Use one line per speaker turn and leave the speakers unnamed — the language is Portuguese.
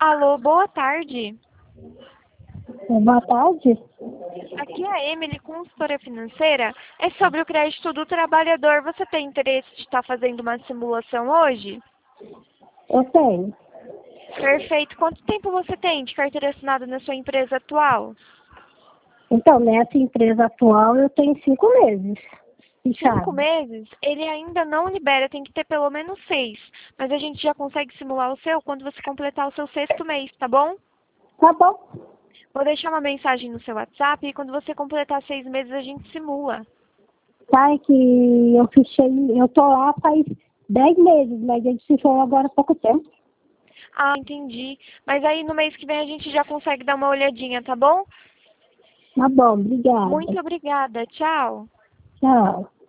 Alô, boa tarde.
Boa tarde.
Aqui é a Emily, consultora financeira. É sobre o crédito do trabalhador. Você tem interesse de estar fazendo uma simulação hoje?
Eu tenho.
Perfeito. Quanto tempo você tem de carteira assinada na sua empresa atual?
Então, nessa empresa atual eu tenho 5 meses
5
fechado.
meses? Ele ainda não libera, tem que ter pelo menos 6. Mas a gente já consegue simular o seu quando você completar o seu 6º mês, tá bom?
Tá bom.
Vou deixar uma mensagem no seu WhatsApp e quando você completar 6 meses a gente simula.
Tá, é que eu tô lá faz 10 meses, mas ele fechou agora há pouco tempo.
Ah, entendi. Mas aí no mês que vem a gente já consegue dar uma olhadinha, tá bom?
Tá bom, obrigada.
Muito obrigada. Tchau.
Tchau.